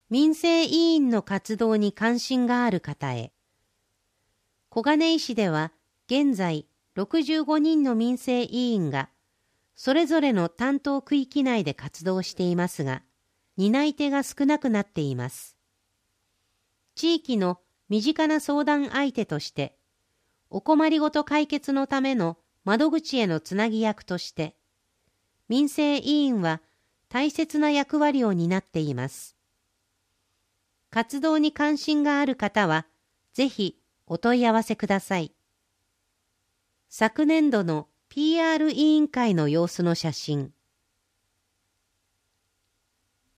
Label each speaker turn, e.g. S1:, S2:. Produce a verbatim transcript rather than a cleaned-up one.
S1: 民生委員の活動に関心がある方へ。小金井市では現在ろくじゅうごにんの民生委員がそれぞれの担当区域内で活動していますが、担い手が少なくなっています。地域の身近な相談相手として、お困りごと解決のための窓口へのつなぎ役として、民生委員は大切な役割を担っています。活動に関心がある方は、ぜひお問い合わせください。昨年度の ピーアール 委員会の様子の写真。